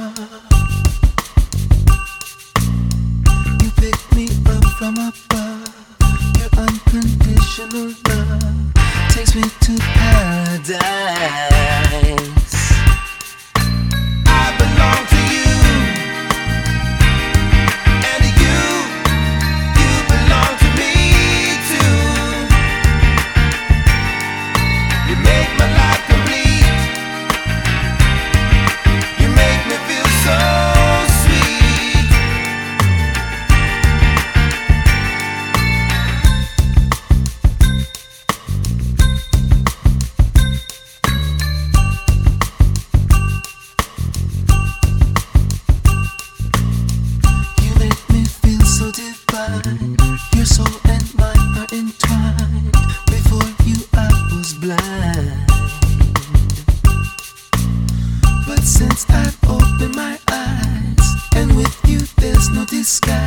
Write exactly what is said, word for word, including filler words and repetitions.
You picked me up from above. Your unconditional love takes me to paradise. I belong to you, and you, you belong to me too. You make my life complete. You make me feel so sweet. You make me feel so divine. Your soul and mine are entwined. Before you I was blind, but since I've opened my eyes, and with you there's no disguise.